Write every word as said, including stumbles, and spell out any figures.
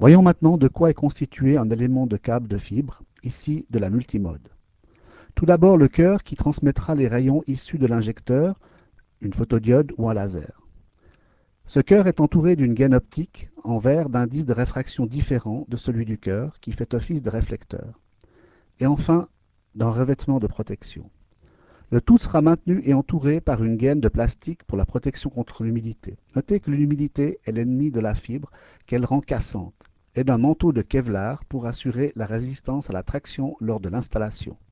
Voyons maintenant de quoi est constitué un élément de câble de fibre, ici de la multimode. Tout d'abord le cœur qui transmettra les rayons issus de l'injecteur, une photodiode ou un laser. Ce cœur est entouré d'une gaine optique en verre d'indice de réfraction différent de celui du cœur qui fait office de réflecteur. Et enfin, d'un revêtement de protection. Le tout sera maintenu et entouré par une gaine de plastique pour la protection contre l'humidité. Notez que l'humidité est l'ennemi de la fibre qu'elle rend cassante, et d'un manteau de Kevlar pour assurer la résistance à la traction lors de l'installation.